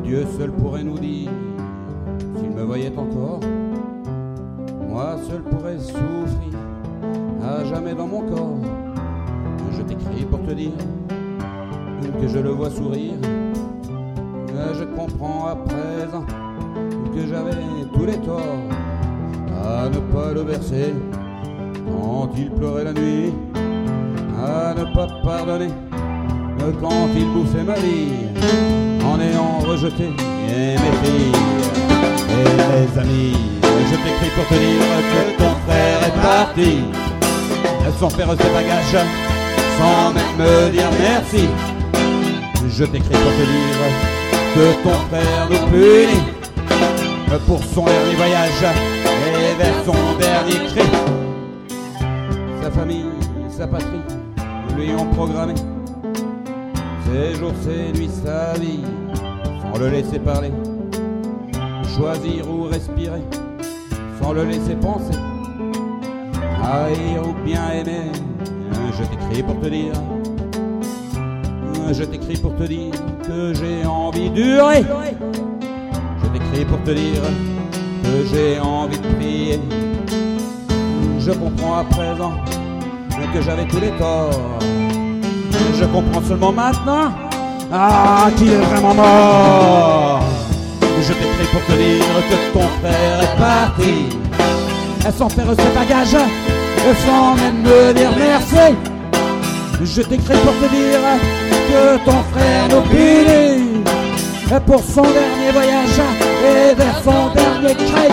Dieu seul pourrait nous dire s'il me voyait encore. Moi seul pourrais souffrir à jamais dans mon corps. Je t'écris pour te dire que je le vois sourire. Je comprends à présent que j'avais tous les torts à ne pas le bercer quand il pleurait la nuit, à ne pas pardonner quand il bouffait ma vie, en ayant rejeté mes filles et mes amis. Je t'écris pour te dire que ton frère est parti sans faire ses bagages, sans même me dire merci. Je t'écris pour te dire que ton frère nous punit pour son dernier voyage et vers son dernier cri. Sa famille, sa patrie lui ont programmé ses jours, ses nuits, sa vie, sans le laisser parler, choisir ou respirer, sans le laisser penser, haïr ou bien aimer. Je t'écris pour te dire, je t'écris pour te dire que j'ai envie de durer. Je t'écris pour te dire que j'ai envie de prier. Je comprends à présent que j'avais tous les torts. Je comprends seulement maintenant qu'il est vraiment mort. Je t'écris pour te dire que ton frère est parti sans faire ses bagages, sans même me dire merci. Je t'écris pour te dire que ton frère nous punit pour son dernier voyage et vers son dernier cri.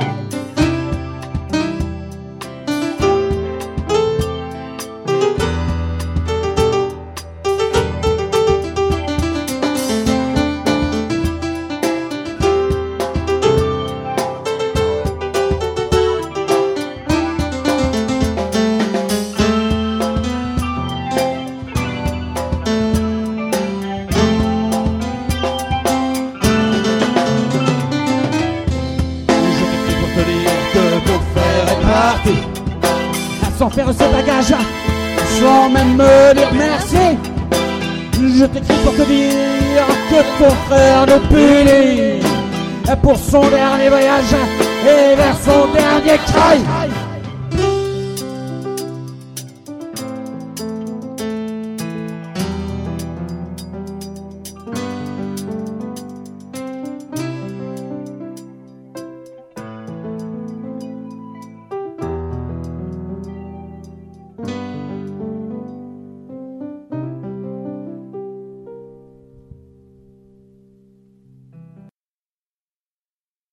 Sans faire ses bagages, sans même me dire merci. Je t'écris pour te dire que ton frère nous punit pour son dernier voyage et vers son dernier cri.